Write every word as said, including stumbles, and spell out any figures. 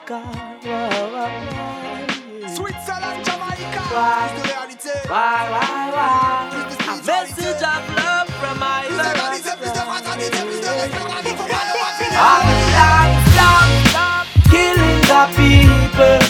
Jamaica. Why, why, why? Switzerland, Jamaica. Why? It's the reality. Why, why, why? It's the A spirituality. message of love from my It's the love. reality, it's the fraternity, it's the respect, and it's the value of it. Stop, stop, stop killing the people.